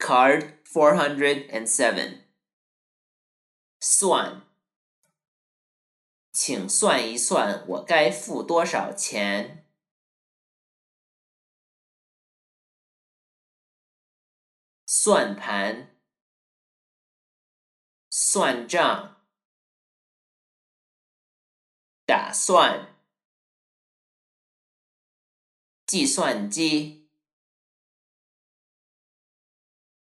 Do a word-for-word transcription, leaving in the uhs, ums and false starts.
Card four hundred seven. 算，请算一算我该付多少钱。算盘，算账，打算，计算机。